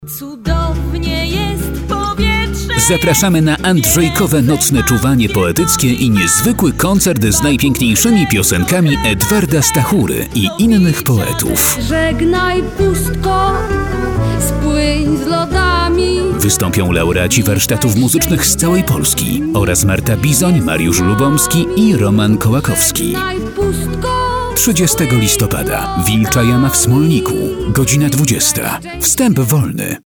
Cudownie jest powietrze. Zapraszamy na andrzejkowe nocne czuwanie poetyckie i niezwykły koncert z najpiękniejszymi piosenkami Edwarda Stachury i innych poetów. Żegnaj pustko, spłyń z lodami. Wystąpią laureaci warsztatów muzycznych z całej Polski oraz Marta Bizoń, Mariusz Lubomski i Roman Kołakowski. Żegnaj pustko. 30 listopada, Wilcza Jama w Smolniku, godzina 20. Wstęp wolny.